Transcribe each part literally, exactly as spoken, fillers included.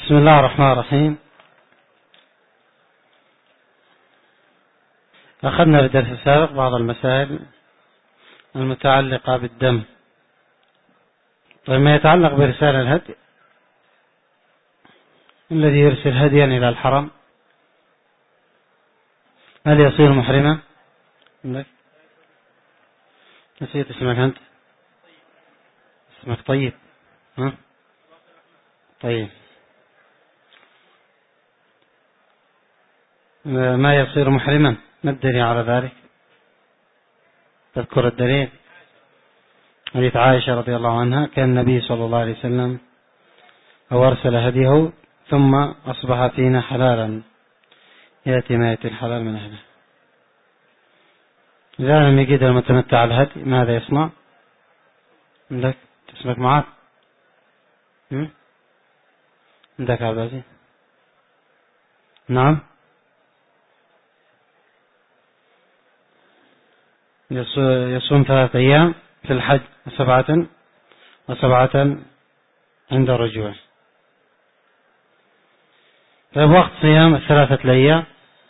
بسم الله الرحمن الرحيم. أخذنا في الدرس السابق بعض المسائل المتعلقة بالدم. وما يتعلق برسالة الهدي، الذي يرسل هديا إلى الحرم هل يصير محرما؟ نسيت اسمك أنت. اسمك طيب. ها؟ طيب. ما يصير محرما؟ ما الدليل على ذلك؟ تذكر الدليل؟ حديث عائشة رضي الله عنها: كان النبي صلى الله عليه وسلم أو أرسل هديه ثم أصبح فينا حلالا يأتي ما يأتي الحلال من أهله. إذا لم يجد المتمتع الهدي ماذا يصنع؟ عندك اسمك معاذ؟ عندك عبد العزيز؟ نعم. يصوم ثلاثة أيام في الحج وسبعة وسبعة عند الرجوع. طيب وقت صيام الثلاثة الأيام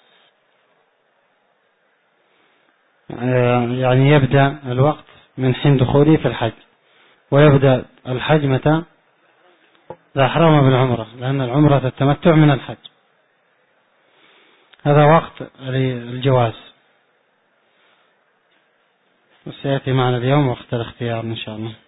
يعني يبدأ الوقت من حين دخوله في الحج، ويبدأ الحج متى؟ لا أحرم بالعمرة، لأن العمرة التمتع من الحج. هذا وقت الجواز، وسيأتي معنا اليوم وقت الاختيار إن شاء الله.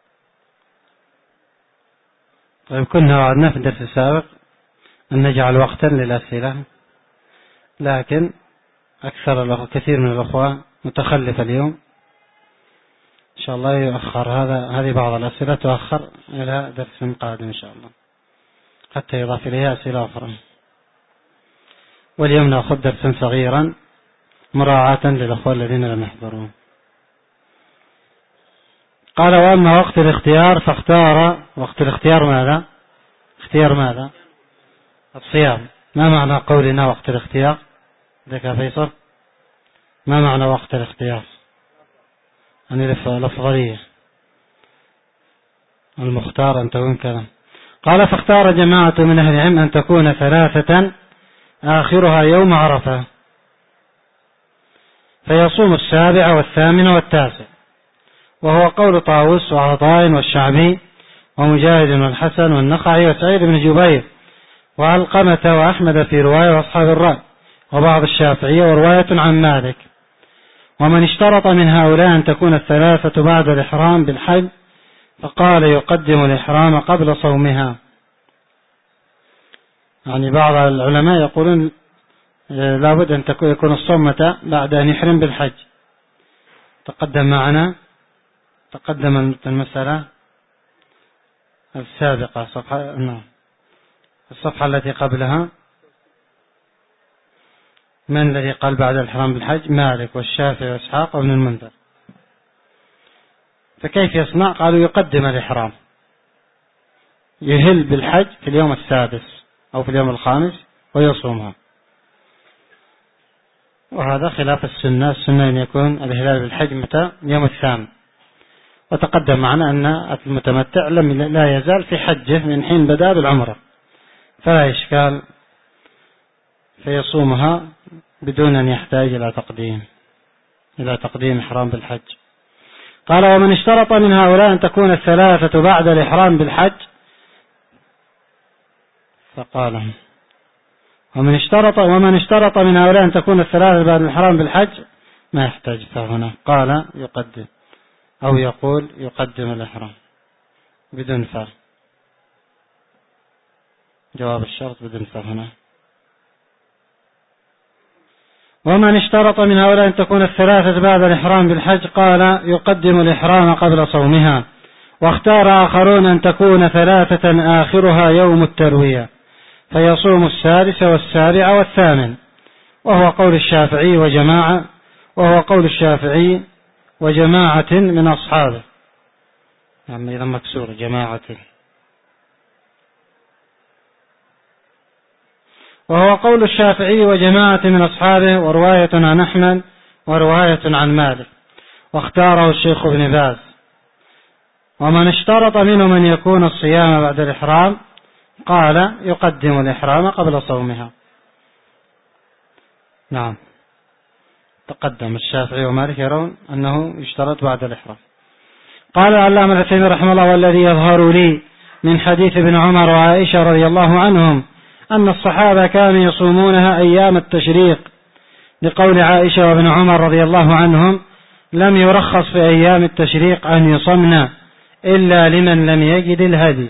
طيب كنا وعدنا في الدرس السابق أن نجعل وقتا للأسئلة، لكن أكثر الأخوة كثير من الأخوة متخلف اليوم. إن شاء الله يؤخر هذا هذه بعض الأسئلة تؤخر إلى درس قادم إن شاء الله، حتى يضاف إليها أسئلة أخرى. واليوم نأخذ درسا صغيرا مراعاة للأخوة الذين لم يحضرون. قال: وأما وقت الاختيار فاختار. وقت الاختيار ماذا؟ اختيار ماذا؟ الصيام. ما معنى قولنا وقت الاختيار؟ ذاك يا فيصل، ما معنى وقت الاختيار؟ يعني الأفضلية، المختار أن تكون كذا. قال: فاختار جماعة من أهل العلم أن تكون ثلاثة آخرها يوم عرفة، فيصوم السابع والثامن والتاسع، وهو قول طاووس وعطاء والشعبي ومجاهد والحسن والنخعي وسعيد بن جبير وعلقمة وأحمد في رواية وأصحاب الرأي وبعض الشافعية ورواية عن مالك. ومن اشترط من هؤلاء أن تكون الثلاثة بعد الإحرام بالحج فقال: يقدم الإحرام قبل صومها. يعني بعض العلماء يقولون لابد أن يكون الصوم متى؟ بعد أن يحرم بالحج. تقدم معنا تقدم المسألة السابقة، صفحة نعم الصفحة التي قبلها. من الذي قال بعد الإحرام بالحج؟ مالك والشافعي وإسحاق وابن المنذر. فكيف يصنع؟ قالوا: يقدم الإحرام، يهل بالحج في اليوم السادس أو في اليوم الخامس ويصومها. وهذا خلاف السنة. السنة أن يكون الهلال بالحج متى؟ يوم الثامن. وتقدم معنا أن المتمتع لم لا يزال في حجه من حين بدأ بالعمرة، فلا إشكال، فيصومها بدون أن يحتاج إلى تقديم إلى تقديم إحرام بالحج. قال: ومن اشترط من هؤلاء أن تكون الثلاثة بعد الإحرام بالحج فقال: ومن اشترط ومن اشترط من هؤلاء أن تكون الثلاثة بعد الإحرام بالحج ما يحتاج فهنا. قال: يقدم أو يقول يقدم الإحرام بدون فاء، جواب الشرط بدون فاء هنا. ومن اشترط من هؤلاء أن تكون الثلاثة بعد الإحرام بالحج قال: يقدم الإحرام قبل صومها. واختار آخرون أن تكون ثلاثة آخرها يوم التروية، فيصوم السادس والسابع والثامن، وهو قول الشافعي وجماعة وهو قول الشافعي وجماعة من أصحابه. يعني إذا مكسور جماعة. وهو قول الشافعي وجماعة من أصحابه ورواية عن أحمد ورواية عن مالك، واختاره الشيخ ابن باز. ومن اشترط منهم أن يكون الصيام بعد الإحرام قال يقدم الإحرام قبل صومها. نعم، تقدم الشافعي ومالك يرون أنه يشترط بعد الإحرام. قال العلامة العثيمين رحمه الله: والذي يظهر لي من حديث ابن عمر وعائشة رضي الله عنهم أن الصحابة كانوا يصومونها أيام التشريق، لقول عائشة وابن عمر رضي الله عنهم: لم يرخص في أيام التشريق أن يصمنا إلا لمن لم يجد الهدي.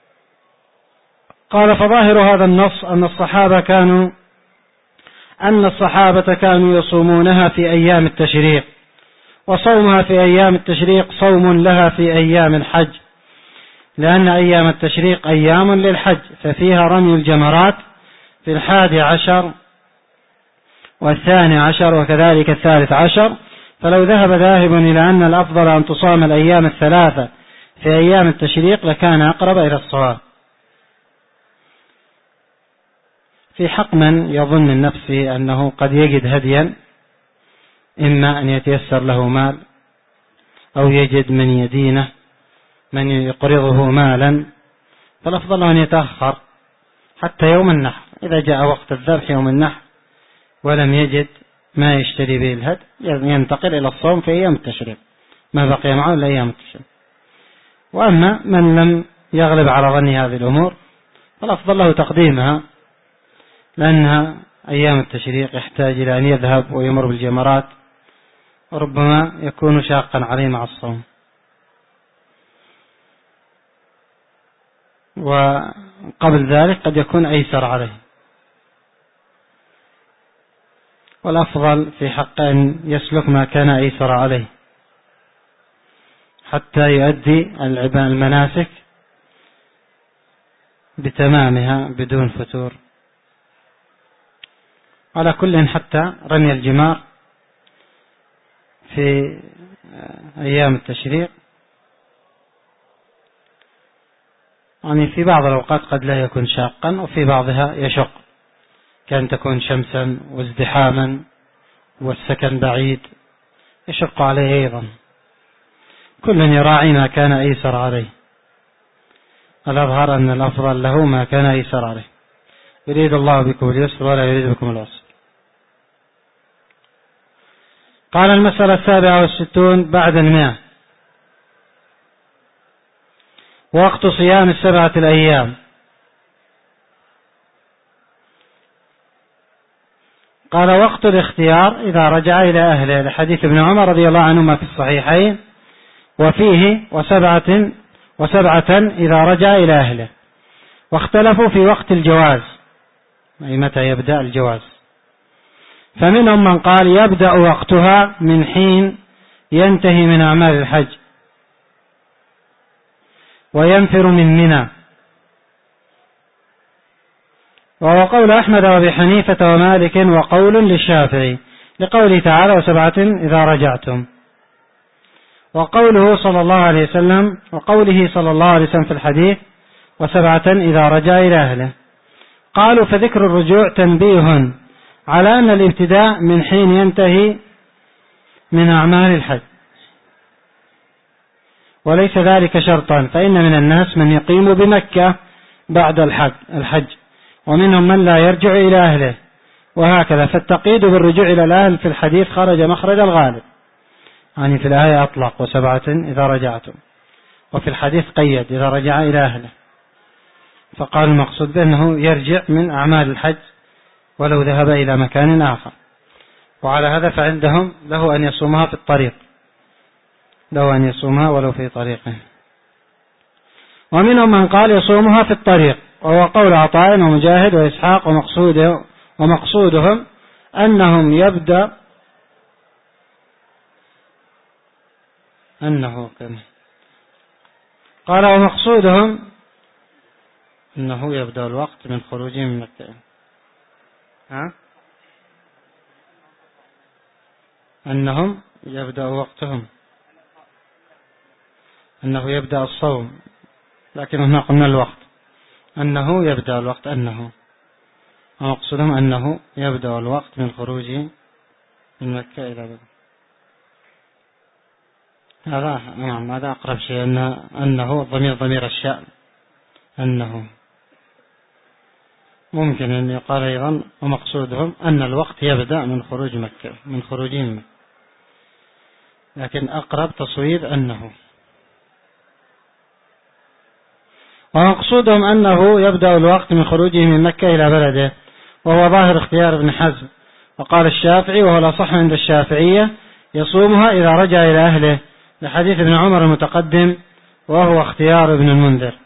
قال: فظاهر هذا النص أن الصحابة كانوا أن الصحابة كانوا يصومونها في أيام التشريق، وصومها في أيام التشريق صوم لها في أيام الحج، لأن أيام التشريق أيام للحج، ففيها رمي الجمرات في الحادي عشر والثاني عشر وكذلك الثالث عشر. فلو ذهب ذاهب إلى أن الأفضل أن تصام الأيام الثلاثة في أيام التشريق لكان أقرب إلى الصواب، في حق من يظن من نفسه أنه قد يجد هديا، إما أن يتيسر له مال أو يجد من يدينه من يقرضه مالا، فالأفضل أن يتأخر حتى يوم النحر. إذا جاء وقت الذبح يوم النحر ولم يجد ما يشتري به الهد ينتقل إلى الصوم في أيام التشريق، ما بقي معه إلا أيام التشريق. وأما من لم يغلب على ظن هذه الأمور فالأفضل له تقديمها، لأنها أيام التشريق يحتاج إلى أن يذهب ويمر بالجمرات، وربما يكون شاقا عليه مع الصوم. وقبل ذلك قد يكون أيسر عليه، والأفضل في حق أن يسلك ما كان أيسر عليه حتى يؤدي المناسك بتمامها بدون فتور. على كل، حتى رمي الجمار في أيام التشريق يعني في بعض الأوقات قد لا يكون شاقا، وفي بعضها يشق، كان تكون شمسا وازدحاما والسكن بعيد يشق عليه أيضا. كل يراعي ما كان أيسر عليه، الأظهر أن الأفضل له ما كان أيسر عليه. يريد الله بكم اليسر ولا يريد بكم العسر. قال: المسألة السابعة والستون بعد المئة: وقت صيام السبعة الأيام. قال: وقت الاختيار إذا رجع إلى أهله، لحديث ابن عمر رضي الله عنهما في الصحيحين، وفيه وسبعة وسبعة إذا رجع إلى أهله. واختلفوا في وقت الجواز، أي متى يبدأ الجواز، فمنهم من قال يبدأ وقتها من حين ينتهي من أعمال الحج وينفر من منى، وهو قول أحمد وأبي حنيفة ومالك وقول للشافعي، لقوله تعالى: وسبعة إذا رجعتم، وقوله صلى الله عليه وسلم وقوله صلى الله عليه وسلم في الحديث: وسبعة إذا رجع إلى أهله. قالوا: فذكر الرجوع تنبيه على أن الابتداء من حين ينتهي من أعمال الحج، وليس ذلك شرطا، فإن من الناس من يقيم بمكة بعد الحج، ومنهم من لا يرجع إلى أهله، وهكذا. فالتقييد بالرجوع إلى الأهل في الحديث خرج مخرج الغالب، يعني في الآية أطلق وسبعة إذا رجعتم، وفي الحديث قيد إذا رجع إلى أهله، فقال المقصود بأنه يرجع من أعمال الحج ولو ذهب إلى مكان آخر. وعلى هذا فعندهم له أن يصومها في الطريق، له أن يصومها ولو في طريقه. ومنهم من قال يصومها في الطريق، وهو قول عطاء ومجاهد وإسحاق، ومقصوده ومقصودهم أنهم يبدأ أنه كم قال ومقصودهم أنه يبدأ الوقت من خروجهم من مكة. ها؟ أنهم يبدأ وقتهم أنه يبدأ الصوم، لكن هنا قلنا الوقت أنه يبدأ الوقت أنه ومقصودهم أنه يبدأ الوقت من خروجه من مكة إلى بدر. هذا نعم هذا أقرب شيء، أن أنه ضمير ضمير الشأن أنه ممكن أن يقال أيضا ومقصودهم أن الوقت يبدأ من خروج مكة من خروجهم مكة، لكن أقرب تصويب أنه ومقصودهم أنه يبدأ الوقت من خروجه من مكة إلى بلده، وهو ظاهر اختيار ابن حزم. وقال الشافعي وهو الأصح عند الشافعية يصومها إذا رجع إلى أهله لحديث ابن عمر المتقدم، وهو اختيار ابن المنذر،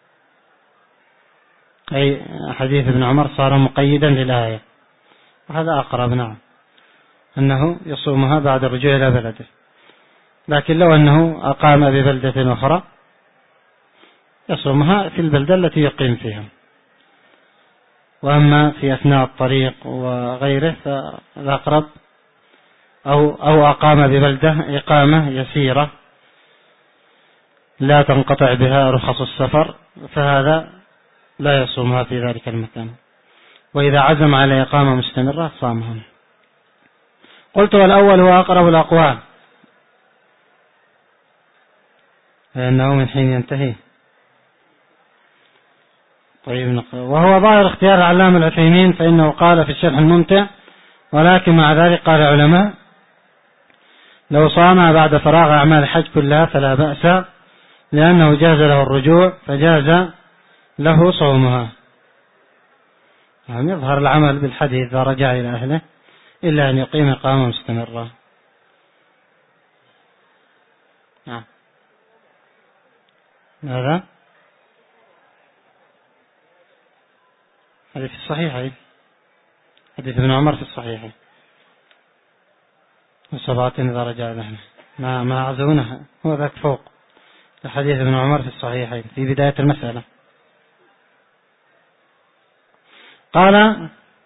أي حديث ابن عمر صار مقيدا للآية، وهذا أقرب نعم أنه يصومها بعد الرجوع إلى بلده. لكن لو أنه أقام ببلدة أخرى يصومها في البلدة التي يقيم فيها، وأما في أثناء الطريق وغيره فالأقرب أو, أو أقام ببلدة إقامة يسيرة لا تنقطع بها رخص السفر، فهذا لا يصومها في ذلك المكان، وإذا عزم على إقامة مستمرة صامها. قلت والأول هو أقرب الأقوال لأنه من حين ينتهي. طيب، وهو ظاهر اختيار العلامة العثيمين، فإنه قال في الشرح الممتع: ولكن مع ذلك قال العلماء لو صام بعد فراغ أعمال الحج كلها فلا بأس، لأنه جاز له الرجوع فجاز له صومها. يعني يظهر العمل بالحديث إذا رجع إلى أهله إلا أن يقيم إقامة مستمرة. نعم. ماذا؟ حديث الصحيحين، حديث ابن عمر في الصحيحين، وسبعة إذا رجع إلى أهله ما ما عزونها، هو ذاك فوق حديث ابن عمر في الصحيحين في بداية المسألة. قال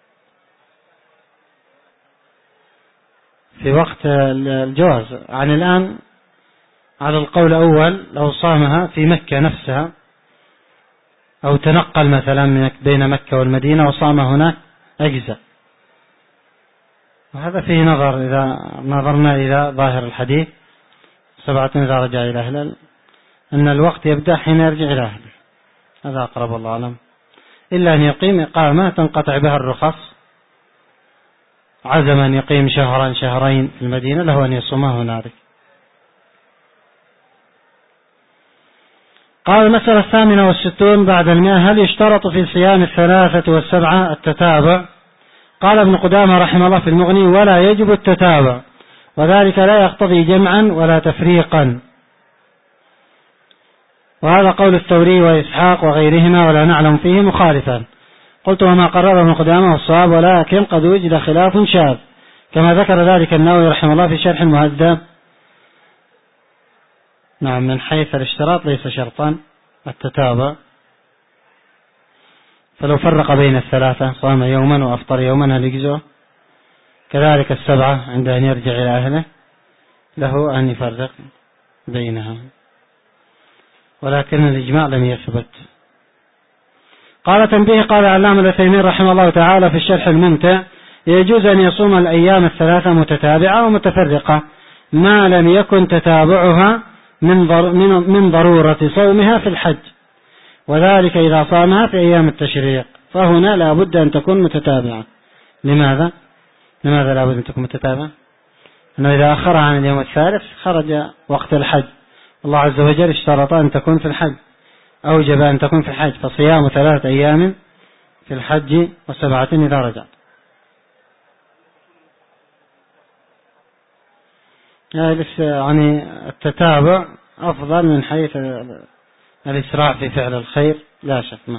في وقت الجواز، عن الآن على القول الأول لو صامها في مكة نفسها أو تنقل مثلا بين مكة والمدينة وصام هناك أجزاء، وهذا فيه نظر إذا نظرنا إلى ظاهر الحديث سبعة إذا رجع إلى أهله، أن الوقت يبدأ حين يرجع إلى أهله، هذا أقرب الله أعلم، إلا أن يقيم إقامة تنقطع بها الرخص، عزم أن يقيم شهرا شهرين في المدينة له أن يصومها هنالك. قال المسألة الثامنة والستون بعد المئة: هل يشترط في صيام الثلاثة والسبعة التتابع؟ قال ابن قدامة رحمه الله في المغني: ولا يجب التتابع، وذلك لا يقتضي جمعا ولا تفريقا، وهذا قول الثوري وإسحاق وغيرهما ولا نعلم فيه مخالفا. قلت وما قرر ابن قدامة الصواب، ولكن قد وجد خلاف شاذ كما ذكر ذلك النووي رحمه الله في شرح المهذب. نعم، من حيث الاشتراط ليس شرطا التتابع، فلو فرق بين الثلاثة صام يوما وأفطر يوما هل يجزئه؟ كذلك السبعة عند أن يرجع إلى أهله له أن يفرق بينها، ولكن الإجماع لم يثبت. قال تنبيه، قال العلامة العثيمين رحمه الله تعالى في الشرح الممتع: يجوز أن يصوم الأيام الثلاثة متتابعة ومتفرقة ما لم يكن تتابعها من ضرورة صومها في الحج، وذلك إذا صامها في أيام التشريق، فهنا لا بد أن تكون متتابعة. لماذا؟ لماذا لا بد أن تكون متتابعة؟ أنه إذا أخرها عن اليوم الثالث خرج وقت الحج، الله عز وجل اشترط أن تكون في الحج، أوجب أن تكون في الحج، فصيام ثلاثة أيام في الحج وسبعة إذا رجع. يعني التتابع أفضل من حيث الإسراع في فعل الخير لا شك ما.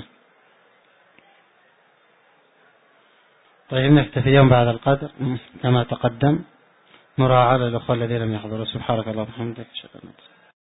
طيب نكتفي اليوم بعد القدر كما تقدم، مراعاة للأخوة الذين لم يحضروا. سبحانك اللهم وبحمدك.